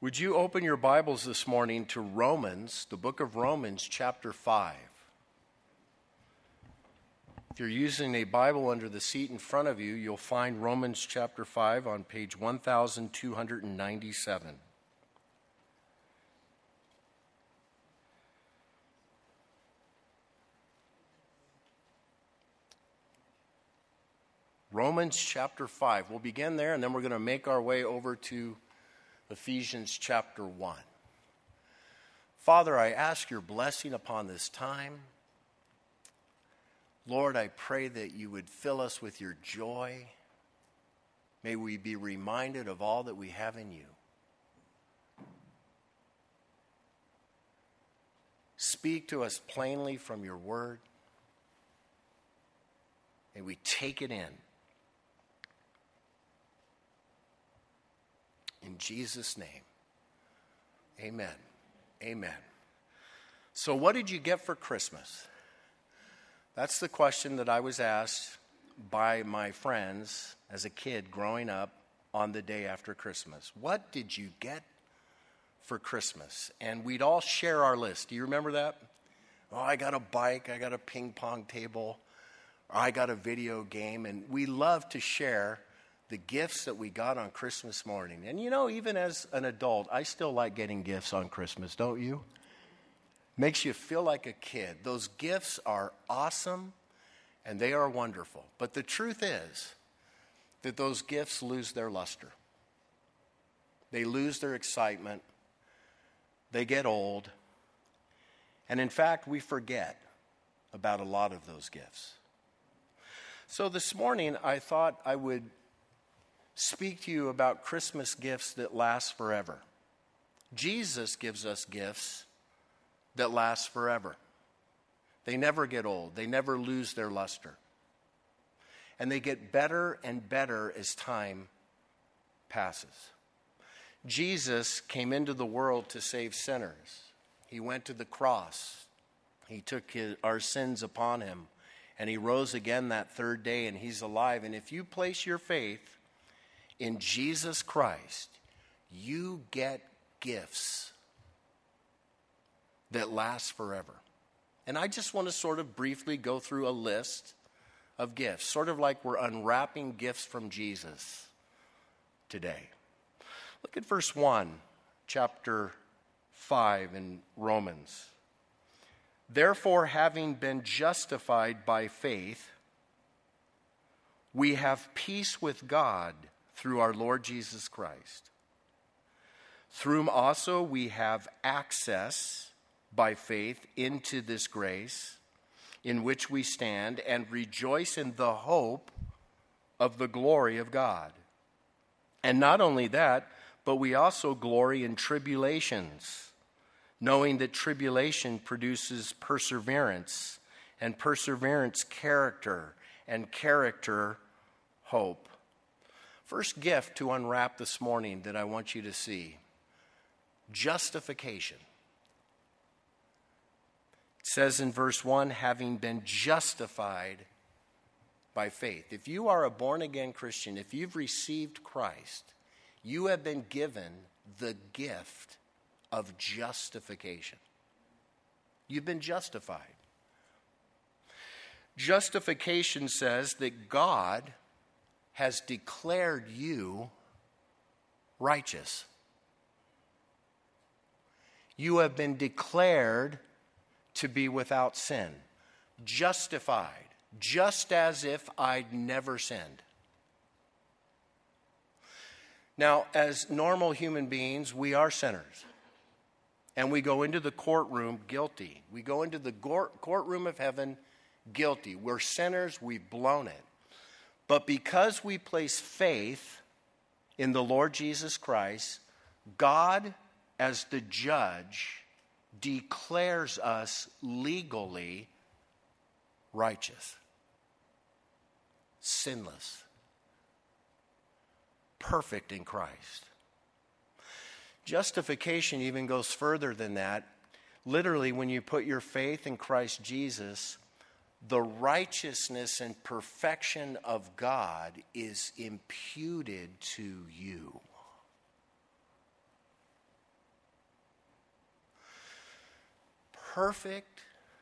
Would you open your Bibles this morning to Romans, the book of Romans, chapter 5. If you're using a Bible under the seat in front of you, you'll find Romans chapter 5 on page 1297. Romans chapter 5. We'll begin there, and then we're going to make our way over to Ephesians chapter 1. Father, I ask your blessing upon this time. Lord, I pray that you would fill us with your joy. May we be reminded of all that we have in you. Speak to us plainly from your word. May we take it in. In Jesus' name, amen. Amen. So what did you get for Christmas? That's the question that I was asked by my friends as a kid growing up on the day after Christmas. What did you get for Christmas? And we'd all share our list. Do you remember that? Oh, I got a bike, I got a ping pong table, or I got a video game. And we love to share the gifts that we got on Christmas morning. And you know, even as an adult, I still like getting gifts on Christmas, don't you? Makes you feel like a kid. Those gifts are awesome and they are wonderful. But the truth is that those gifts lose their luster. They lose their excitement. They get old. And in fact, we forget about a lot of those gifts. So this morning, I thought I would speak to you about Christmas gifts that last forever. Jesus gives us gifts that last forever. They never get old. They never lose their luster. And they get better and better as time passes. Jesus came into the world to save sinners. He went to the cross. He took our sins upon him. And he rose again that third day, and he's alive. And if you place your faith in Jesus Christ, you get gifts that last forever. And I just want to sort of briefly go through a list of gifts, sort of like we're unwrapping gifts from Jesus today. Look at verse 1, chapter 5 in Romans. Therefore, having been justified by faith, we have peace with God through our Lord Jesus Christ, through whom also we have access by faith into this grace in which we stand and rejoice in the hope of the glory of God. And not only that, but we also glory in tribulations, knowing that tribulation produces perseverance, and perseverance character, and character hope. First gift to unwrap this morning that I want you to see, justification. It says in verse 1, having been justified by faith. If you are a born-again Christian, if you've received Christ, you have been given the gift of justification. You've been justified. Justification says that God has declared you righteous. You have been declared to be without sin, justified, just as if I'd never sinned. Now, as normal human beings, we are sinners. And we go into the courtroom guilty. We go into the courtroom of heaven guilty. We're sinners, we've blown it. But because we place faith in the Lord Jesus Christ, God, as the judge, declares us legally righteous, sinless, perfect in Christ. Justification even goes further than that. Literally, when you put your faith in Christ Jesus, the righteousness and perfection of God is imputed to you. perfect,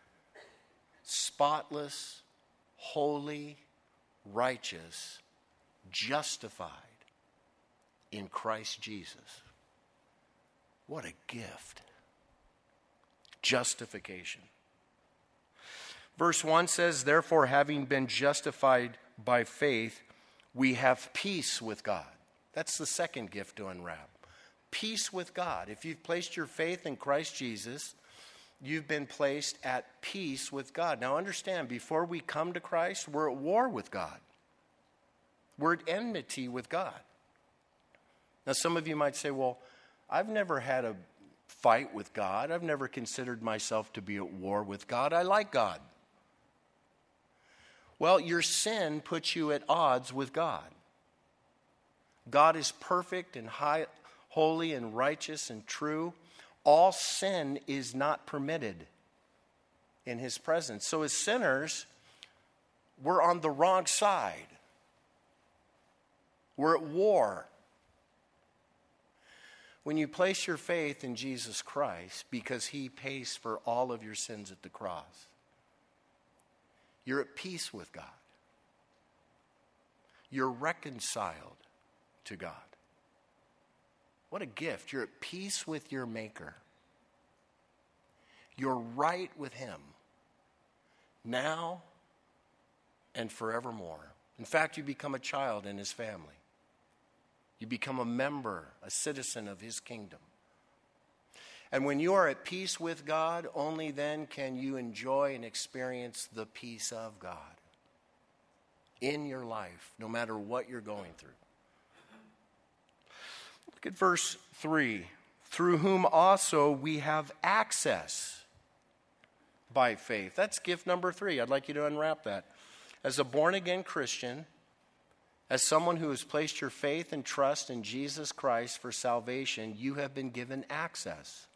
spotless, holy, righteous, justified in Christ Jesus. What a gift. Justification. Verse 1 says, therefore, having been justified by faith, we have peace with God. That's the second gift to unwrap. Peace with God. If you've placed your faith in Christ Jesus, you've been placed at peace with God. Now understand, before we come to Christ, we're at war with God. We're at enmity with God. Now some of you might say, well, I've never had a fight with God. I've never considered myself to be at war with God. I like God. Well, your sin puts you at odds with God. God is perfect and high, holy and righteous and true. All sin is not permitted in his presence. So as sinners, we're on the wrong side. We're at war. When you place your faith in Jesus Christ, because he pays for all of your sins at the cross, you're at peace with God. You're reconciled to God. What a gift. You're at peace with your Maker. You're right with him now and forevermore. In fact, you become a child in his family. You become a member, a citizen of his kingdom. And when you are at peace with God, only then can you enjoy and experience the peace of God in your life, no matter what you're going through. Look at verse 3. Through whom also we have access by faith. That's gift number 3. I'd like you to unwrap that. As a born-again Christian, as someone who has placed your faith and trust in Jesus Christ for salvation, you have been given access.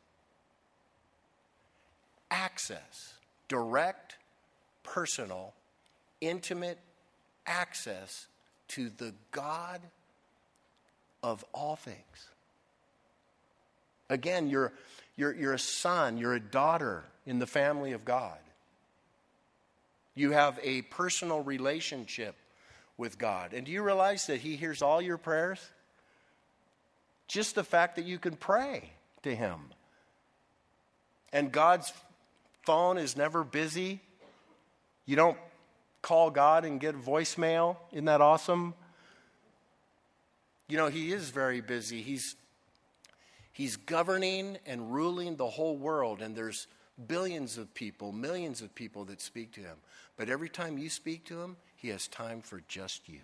Access. Direct, personal, intimate access to the God of all things. Again, you're a son, you're a daughter in the family of God. You have a personal relationship with God. And do you realize that he hears all your prayers? Just the fact that you can pray to him. And God's phone is never busy. You don't call God and get voicemail. Isn't that awesome? You know, he is very busy. He's governing and ruling the whole world, and there's billions of people, millions of people that speak to him. But every time you speak to him, he has time for just you.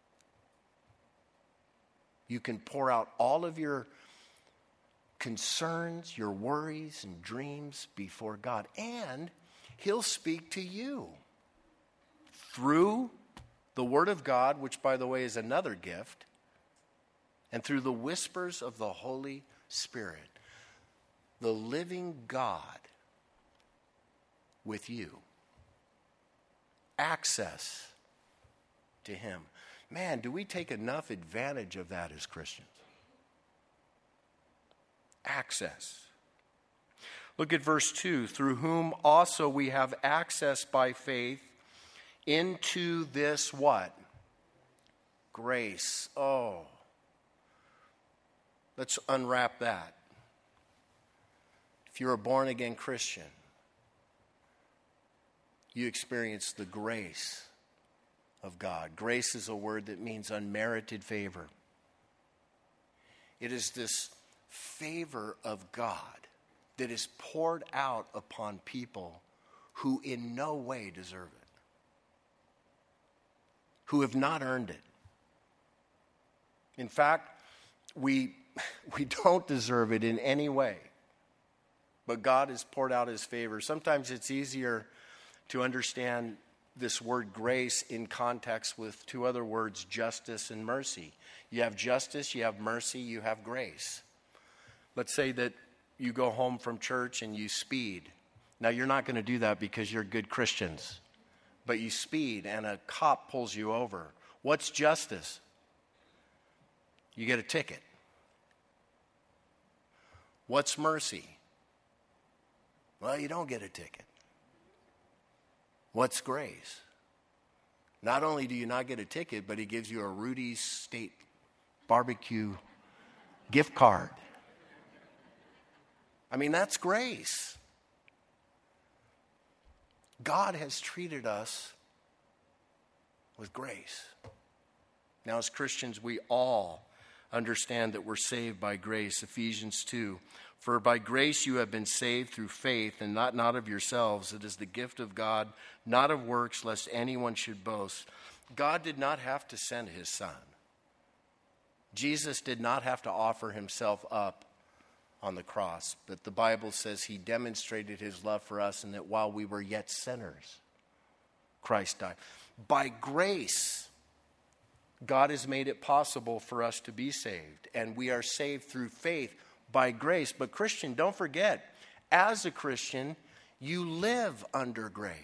You can pour out all of your concerns, your worries and dreams before God, and he'll speak to you through the Word of God, which, by the way, is another gift, and through the whispers of the Holy Spirit, the living God with you. Access to him. Man, do we take enough advantage of that as Christians? Access. Look at verse 2. Through whom also we have access by faith into this what? Grace. Oh. Let's unwrap that. If you're a born-again Christian, you experience the grace of God. Grace is a word that means unmerited favor. It is this favor of God that is poured out upon people who in no way deserve it, who have not earned it. In fact, we don't deserve it in any way, but God has poured out his favor. Sometimes it's easier to understand this word grace in context with two other words, justice and mercy. You have justice, you have mercy, you have grace. Let's say that you go home from church and you speed. Now, you're not going to do that because you're good Christians, but you speed and a cop pulls you over. What's justice? You get a ticket. What's mercy? Well, you don't get a ticket. What's grace? Not only do you not get a ticket, but he gives you a Rudy's State Barbecue gift card. I mean, that's grace. God has treated us with grace. Now, as Christians, we all understand that we're saved by grace. Ephesians 2. For by grace you have been saved through faith, and not of yourselves. It is the gift of God, not of works, lest anyone should boast. God did not have to send his Son. Jesus did not have to offer himself up on the cross. But the Bible says he demonstrated his love for us, and that while we were yet sinners, Christ died. By grace, God has made it possible for us to be saved. And we are saved through faith by grace. But Christian, don't forget, as a Christian, you live under grace.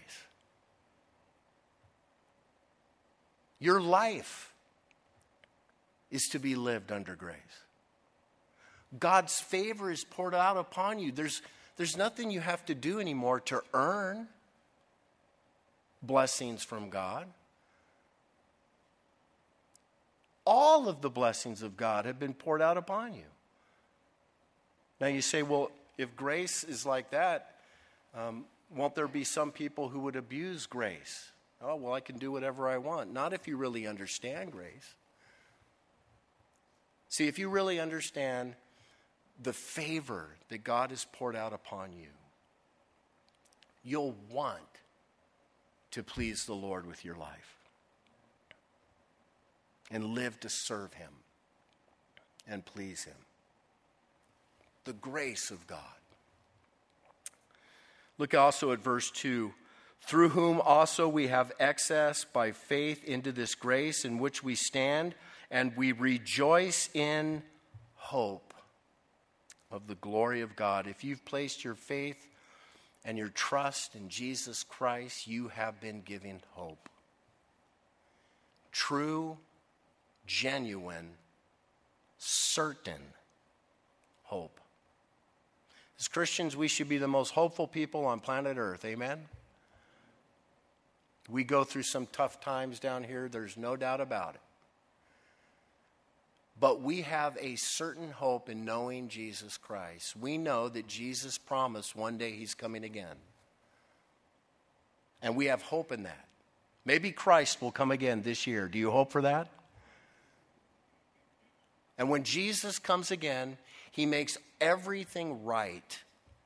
Your life is to be lived under grace. God's favor is poured out upon you. There's nothing you have to do anymore to earn blessings from God. All of the blessings of God have been poured out upon you. Now you say, well, if grace is like that, won't there be some people who would abuse grace? Oh, well, I can do whatever I want. Not if you really understand grace. See, if you really understand the favor that God has poured out upon you, you'll want to please the Lord with your life and live to serve him and please him. The grace of God. Look also at verse 2. Through whom also we have access by faith into this grace in which we stand, and we rejoice in hope of the glory of God. If you've placed your faith and your trust in Jesus Christ, you have been given hope. True, genuine, certain hope. As Christians, we should be the most hopeful people on planet Earth. Amen? We go through some tough times down here. There's no doubt about it. But we have a certain hope in knowing Jesus Christ. We know that Jesus promised one day he's coming again. And we have hope in that. Maybe Christ will come again this year. Do you hope for that? And when Jesus comes again, he makes everything right.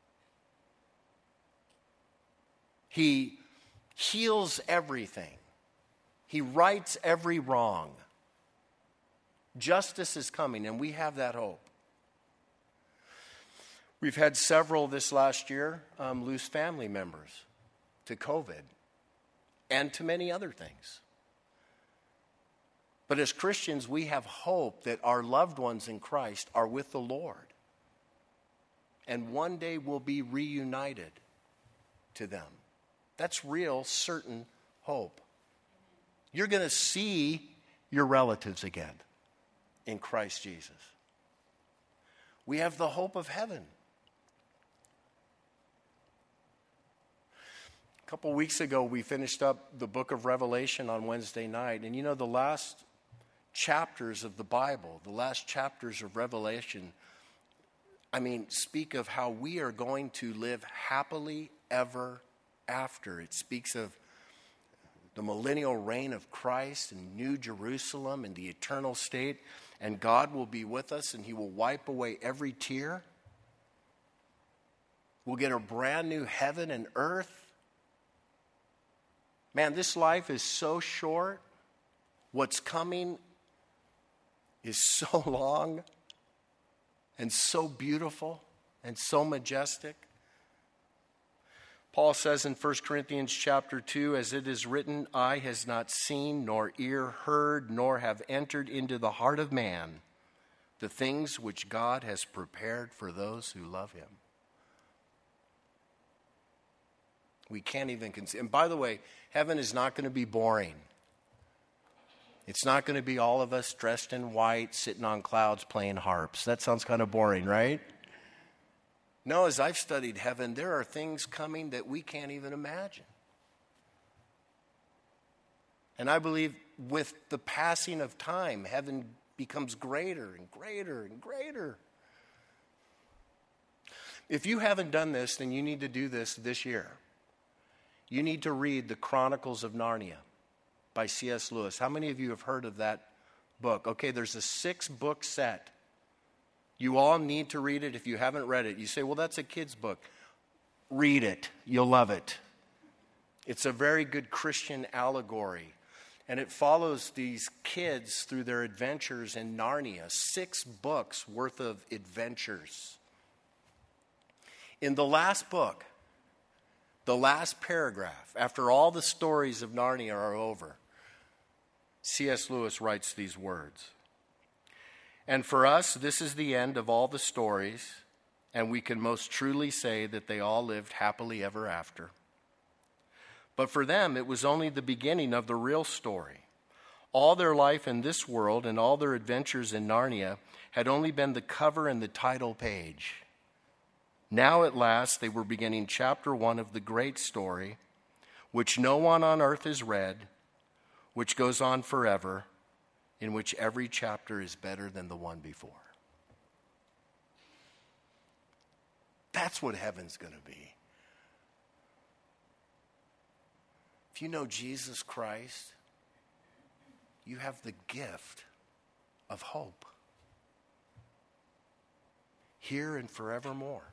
He heals everything. He rights every wrong. Justice is coming, and we have that hope. We've had several this last year lose family members to COVID and to many other things. But as Christians, we have hope that our loved ones in Christ are with the Lord. And one day we'll be reunited to them. That's real, certain hope. You're going to see your relatives again in Christ Jesus. We have the hope of heaven. A couple weeks ago, we finished up the book of Revelation on Wednesday night. And you know, the last chapters of the Bible, the last chapters of Revelation, speak of how we are going to live happily ever after. It speaks of the millennial reign of Christ and New Jerusalem and the eternal state. And God will be with us, and he will wipe away every tear. We'll get a brand new heaven and earth. Man, this life is so short. What's coming is so long and so beautiful and so majestic. Paul says in 1 Corinthians chapter 2, as it is written, eye has not seen, nor ear heard, nor have entered into the heart of man the things which God has prepared for those who love him. We can't even consider. And by the way, heaven is not going to be boring. It's not going to be all of us dressed in white, sitting on clouds playing harps. That sounds kind of boring, right? No, as I've studied heaven, there are things coming that we can't even imagine. And I believe with the passing of time, heaven becomes greater and greater and greater. If you haven't done this, then you need to do this year. You need to read The Chronicles of Narnia by C.S. Lewis. How many of you have heard of that book? Okay, there's a 6-book set. You all need to read it if you haven't read it. You say, well, that's a kid's book. Read it. You'll love it. It's a very good Christian allegory. And it follows these kids through their adventures in Narnia. 6 books worth of adventures. In the last book, the last paragraph, after all the stories of Narnia are over, C.S. Lewis writes these words. And for us, this is the end of all the stories, and we can most truly say that they all lived happily ever after. But for them, it was only the beginning of the real story. All their life in this world and all their adventures in Narnia had only been the cover and the title page. Now at last, they were beginning chapter 1 of the great story, which no one on earth has read, which goes on forever, in which every chapter is better than the one before. That's what heaven's going to be. If you know Jesus Christ, you have the gift of hope. Here and forevermore.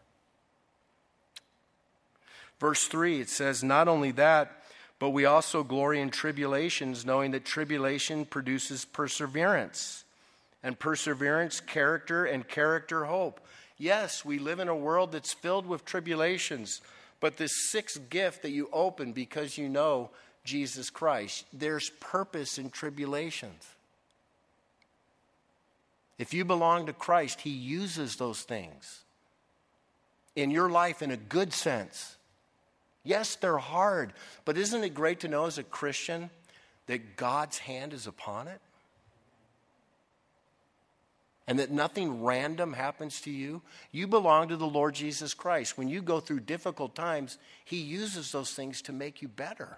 Verse 3, it says, not only that, but we also glory in tribulations, knowing that tribulation produces perseverance. And perseverance, character, and character, hope. Yes, we live in a world that's filled with tribulations. But this 6th gift that you open because you know Jesus Christ, there's purpose in tribulations. If you belong to Christ, He uses those things in your life in a good sense. Yes, they're hard, but isn't it great to know as a Christian that God's hand is upon it? And that nothing random happens to you? You belong to the Lord Jesus Christ. When you go through difficult times, He uses those things to make you better.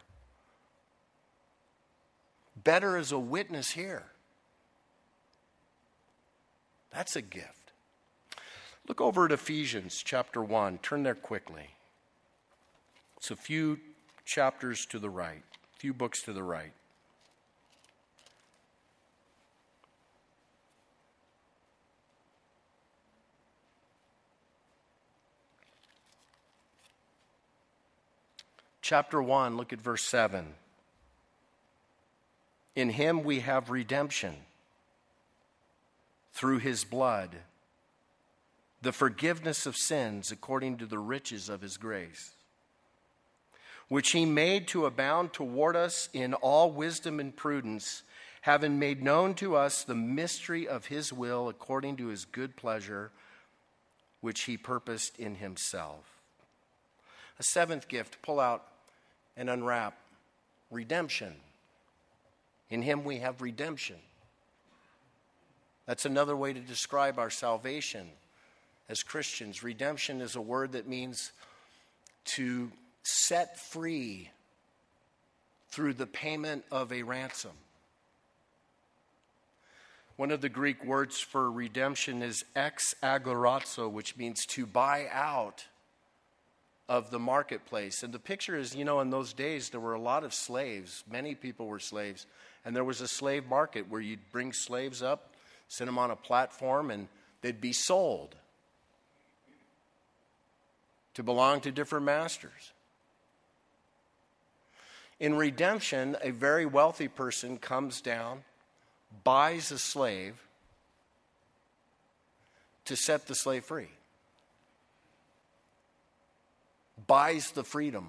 Better as a witness here. That's a gift. Look over at Ephesians chapter 1. Turn there quickly. It's a few chapters to the right, a few books to the right. Chapter 1, look at verse 7. In Him we have redemption through His blood, the forgiveness of sins according to the riches of His grace, which He made to abound toward us in all wisdom and prudence, having made known to us the mystery of His will according to His good pleasure, which He purposed in Himself. A 7th gift, pull out and unwrap, redemption. In Him we have redemption. That's another way to describe our salvation as Christians. Redemption is a word that means to set free through the payment of a ransom. One of the Greek words for redemption is ex agorazo, which means to buy out of the marketplace. And the picture is, in those days there were a lot of slaves. Many people were slaves. And there was a slave market where you'd bring slaves up, send them on a platform, and they'd be sold to belong to different masters. In redemption, a very wealthy person comes down, buys a slave to set the slave free. Buys the freedom.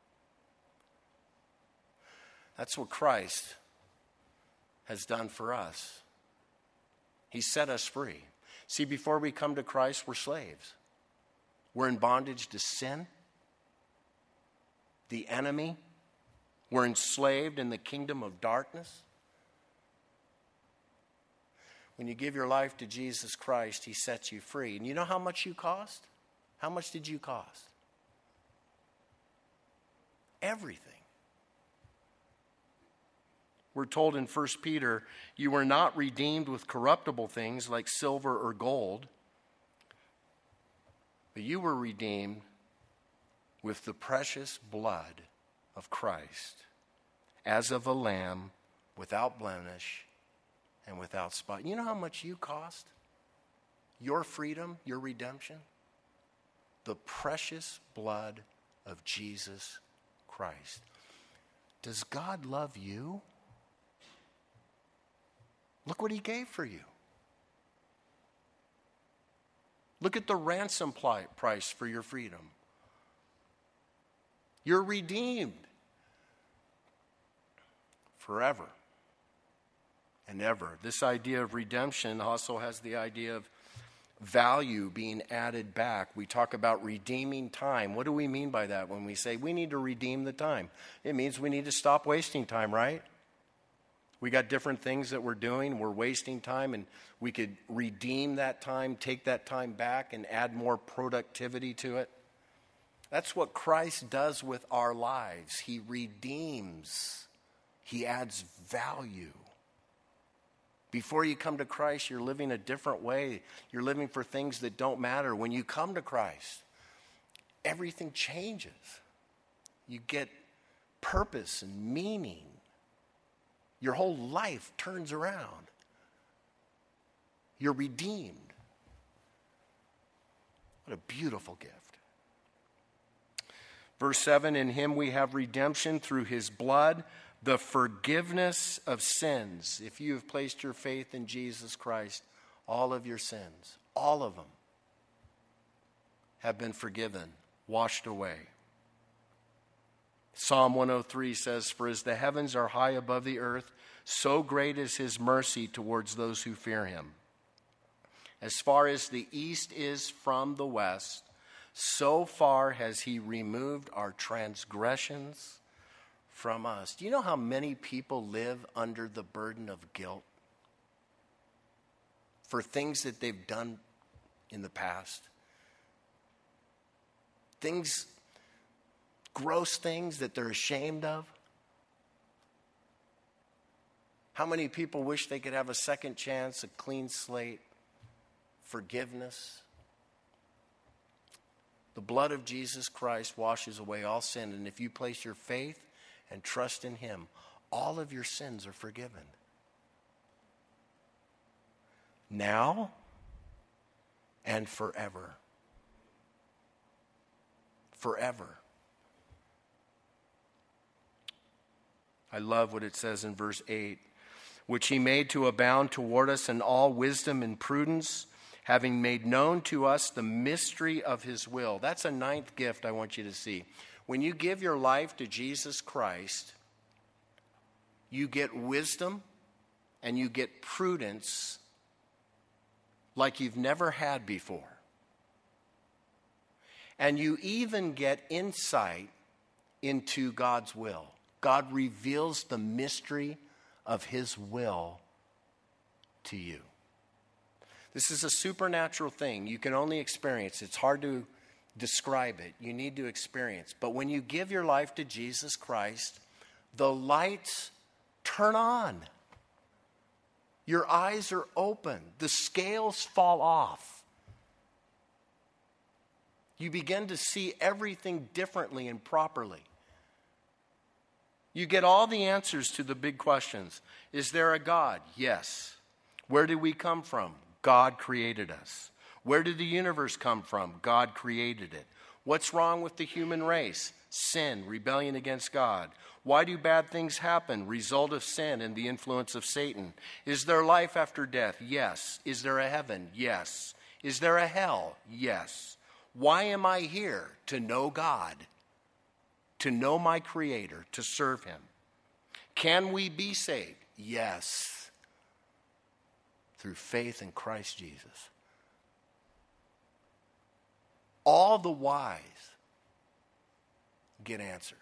That's what Christ has done for us. He set us free. See, before we come to Christ, we're slaves. We're in bondage to sin, the enemy. We're enslaved in the kingdom of darkness. When you give your life to Jesus Christ, He sets you free. And you know how much you cost? How much did you cost? Everything. We're told in 1 Peter, you were not redeemed with corruptible things like silver or gold, but you were redeemed with the precious blood of Christ, as of a lamb without blemish and without spot. You know how much you cost? Your freedom, your redemption? The precious blood of Jesus Christ. Does God love you? Look what he gave for you. Look at the ransom price for your freedom. You're redeemed forever and ever. This idea of redemption also has the idea of value being added back. We talk about redeeming time. What do we mean by that when we say we need to redeem the time? It means we need to stop wasting time, right? We got different things that we're doing. We're wasting time, and we could redeem that time, take that time back, and add more productivity to it. That's what Christ does with our lives. He redeems. He adds value. Before you come to Christ, you're living a different way. You're living for things that don't matter. When you come to Christ, everything changes. You get purpose and meaning. Your whole life turns around. You're redeemed. What a beautiful gift. Verse 7, in him we have redemption through his blood, the forgiveness of sins. If you have placed your faith in Jesus Christ, all of your sins, all of them, have been forgiven, washed away. Psalm 103 says, for as the heavens are high above the earth, so great is his mercy towards those who fear him. As far as the east is from the west, so far has he removed our transgressions from us. Do you know how many people live under the burden of guilt for things that they've done in the past? Things, gross things that they're ashamed of. How many people wish they could have a second chance, a clean slate, forgiveness? The blood of Jesus Christ washes away all sin, and if you place your faith and trust in him, all of your sins are forgiven. Now and forever. Forever. I love what it says in verse 8. Which he made to abound toward us in all wisdom and prudence, having made known to us the mystery of his will. That's a ninth gift I want you to see. When you give your life to Jesus Christ, you get wisdom and you get prudence like you've never had before. And you even get insight into God's will. God reveals the mystery of his will to you. This is a supernatural thing. You can only experience. It's hard to describe it. You need to experience. But when you give your life to Jesus Christ, the lights turn on. Your eyes are open. The scales fall off. You begin to see everything differently and properly. You get all the answers to the big questions. Is there a God? Yes. Where did we come from? God created us. Where did the universe come from? God created it. What's wrong with the human race? Sin, rebellion against God. Why do bad things happen? Result of sin and the influence of Satan. Is there life after death? Yes. Is there a heaven? Yes. Is there a hell? Yes. Why am I here? To know God. To know my Creator, to serve him. Can we be saved? Yes. Through faith in Christ Jesus. All the whys get answered.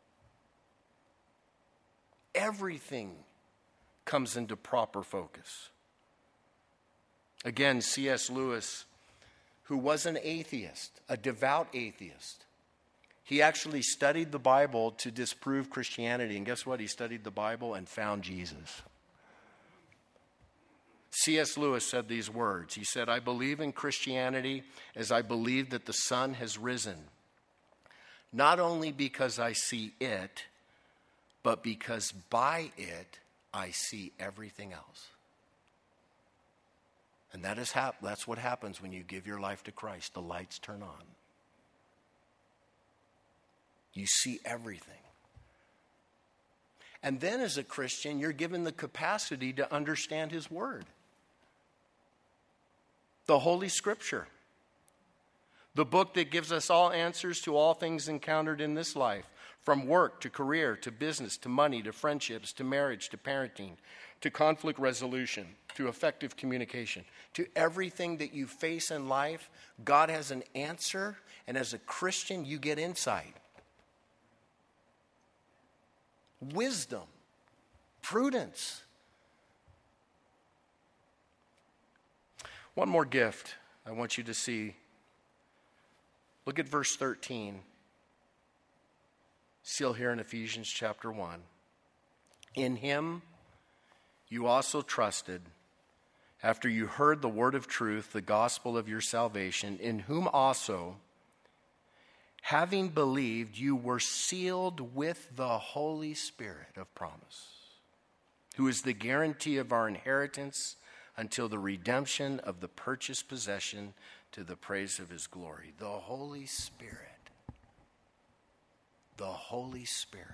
Everything comes into proper focus. Again, C.S. Lewis, who was an atheist, a devout atheist. He actually studied the Bible to disprove Christianity. And guess what? He studied the Bible and found Jesus. C.S. Lewis said these words. He said, "I believe in Christianity as I believe that the sun has risen, not only because I see it, but because by it I see everything else." And that's what happens when you give your life to Christ. The lights turn on. You see everything. And then as a Christian, you're given the capacity to understand His Word. The Holy Scripture. The book that gives us all answers to all things encountered in this life. From work to career to business to money to friendships to marriage to parenting to conflict resolution to effective communication. To everything that you face in life, God has an answer. And as a Christian, you get insight. Wisdom, prudence. One more gift I want you to see. Look at verse 13. Still here in Ephesians chapter 1. In Him you also trusted, after you heard the word of truth, the gospel of your salvation, in whom also, having believed, you were sealed with the Holy Spirit of promise, who is the guarantee of our inheritance until the redemption of the purchased possession to the praise of His glory. The Holy Spirit. The Holy Spirit.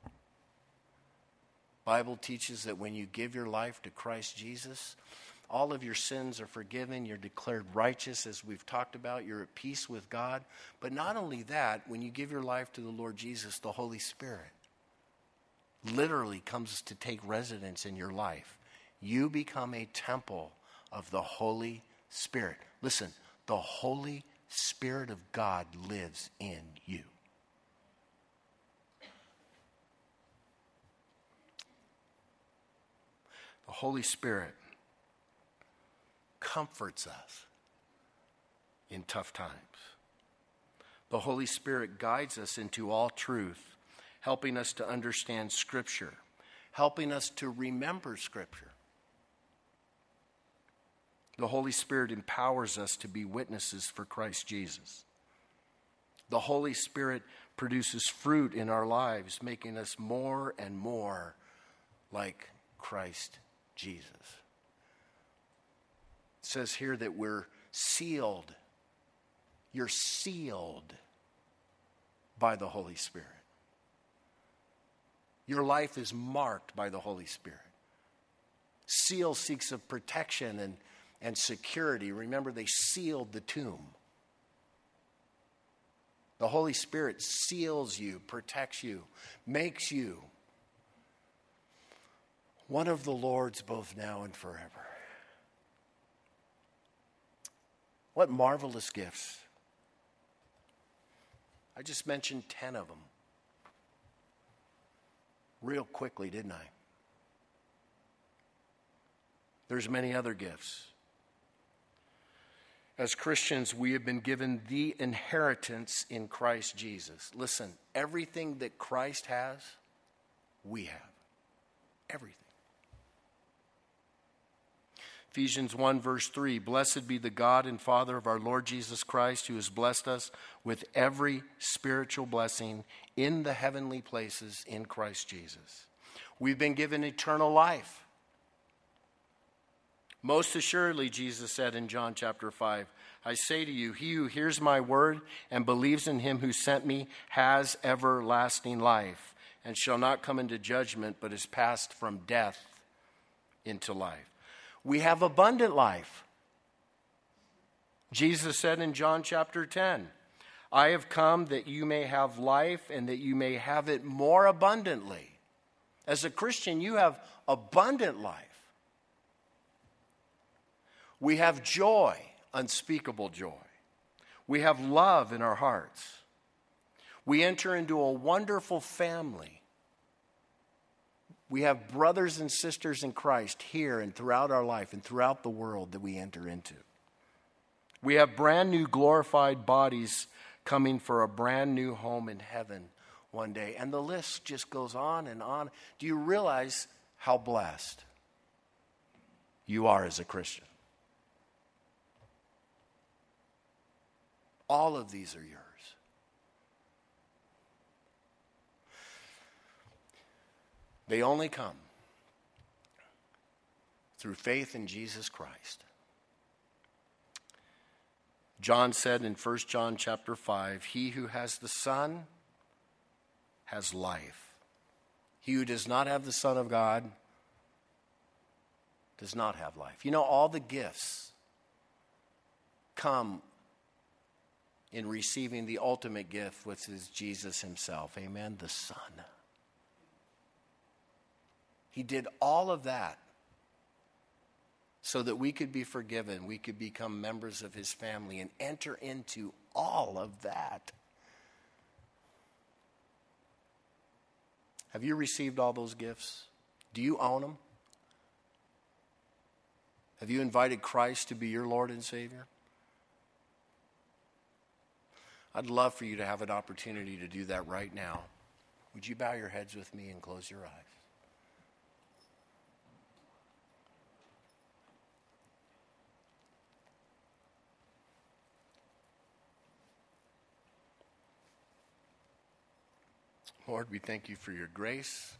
Bible teaches that when you give your life to Christ Jesus, all of your sins are forgiven. You're declared righteous, as we've talked about. You're at peace with God. But not only that, when you give your life to the Lord Jesus, the Holy Spirit literally comes to take residence in your life. You become a temple of the Holy Spirit. Listen, the Holy Spirit of God lives in you. The Holy Spirit comforts us in tough times. The Holy Spirit guides us into all truth, helping us to understand Scripture, helping us to remember Scripture. The Holy Spirit empowers us to be witnesses for Christ Jesus. The Holy Spirit produces fruit in our lives, making us more and more like Christ Jesus. It says here that we're sealed. You're sealed by the Holy Spirit. Your life is marked by the Holy Spirit. Seal seeks of protection and security. Remember, they sealed the tomb. The Holy Spirit seals you, protects you, makes you one of the Lord's both now and forever. What marvelous gifts. I just mentioned 10 of them. Real quickly, didn't I? There's many other gifts. As Christians, we have been given the inheritance in Christ Jesus. Listen, everything that Christ has, we have. Everything. Ephesians 1 verse 3, blessed be the God and Father of our Lord Jesus Christ, who has blessed us with every spiritual blessing in the heavenly places in Christ Jesus. We've been given eternal life. Most assuredly, Jesus said in John chapter 5, I say to you, he who hears my word and believes in him who sent me has everlasting life and shall not come into judgment, but is passed from death into life. We have abundant life. Jesus said in John chapter 10, I have come that you may have life and that you may have it more abundantly. As a Christian, you have abundant life. We have joy, unspeakable joy. We have love in our hearts. We enter into a wonderful family. We have brothers and sisters in Christ here and throughout our life and throughout the world that we enter into. We have brand new glorified bodies coming for a brand new home in heaven one day. And the list just goes on and on. Do you realize how blessed you are as a Christian? All of these are yours. They only come through faith in Jesus Christ. John said in 1 John chapter 5, he who has the Son has life. He who does not have the Son of God does not have life. You know, all the gifts come in receiving the ultimate gift, which is Jesus himself. Amen? The Son. He did all of that so that we could be forgiven, we could become members of his family and enter into all of that. Have you received all those gifts? Do you own them? Have you invited Christ to be your Lord and Savior? I'd love for you to have an opportunity to do that right now. Would you bow your heads with me and close your eyes? Lord, we thank you for your grace.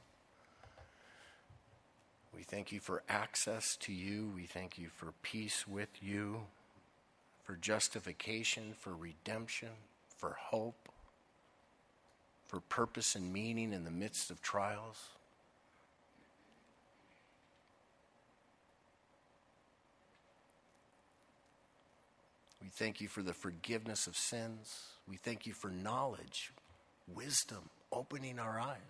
We thank you for access to you. We thank you for peace with you, for justification, for redemption, for hope, for purpose and meaning in the midst of trials. We thank you for the forgiveness of sins. We thank you for knowledge, wisdom, opening our eyes.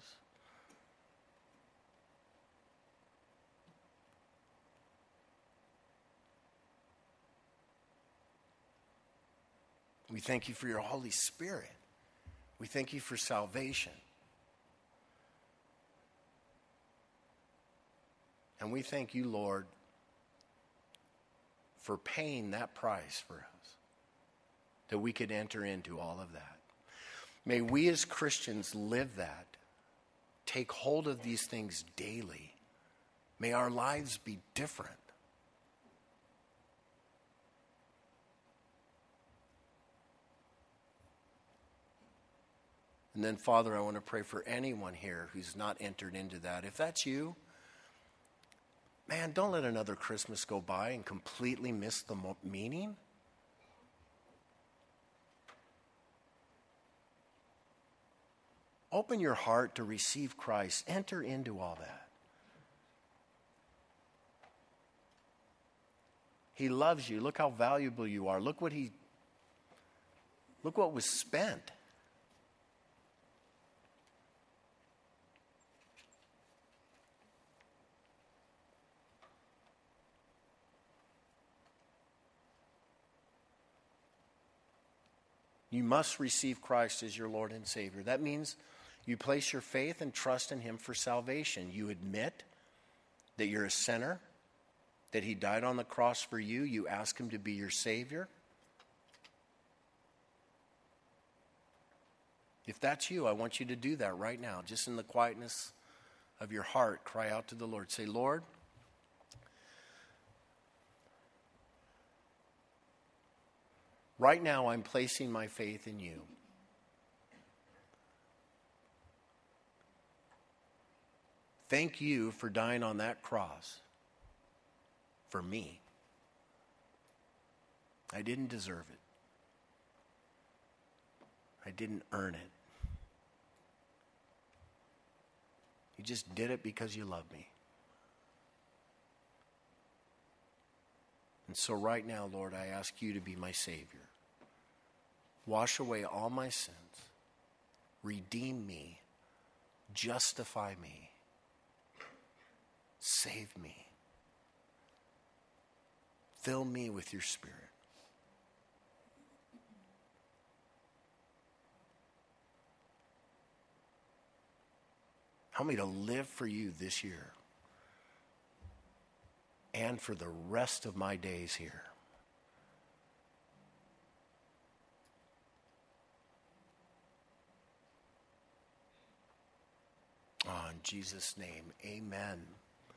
We thank you for your Holy Spirit. We thank you for salvation. And we thank you, Lord, for paying that price for us, that we could enter into all of that. May we as Christians live that, take hold of these things daily. May our lives be different. And then, Father, I want to pray for anyone here who's not entered into that. If that's you, man, don't let another Christmas go by and completely miss the meaning. Open your heart to receive Christ. Enter into all that. He loves you. Look how valuable you are. Look what was spent. You must receive Christ as your Lord and Savior. That means you place your faith and trust in him for salvation. You admit that you're a sinner, that he died on the cross for you. You ask him to be your Savior. If that's you, I want you to do that right now. Just in the quietness of your heart, cry out to the Lord. Say, Lord, right now I'm placing my faith in you. Thank you for dying on that cross for me. I didn't deserve it. I didn't earn it. You just did it because you love me. And so right now, Lord, I ask you to be my Savior. Wash away all my sins. Redeem me. Justify me. Save me. Fill me with your Spirit. Help me to live for you this year and for the rest of my days here. In Jesus' name, amen.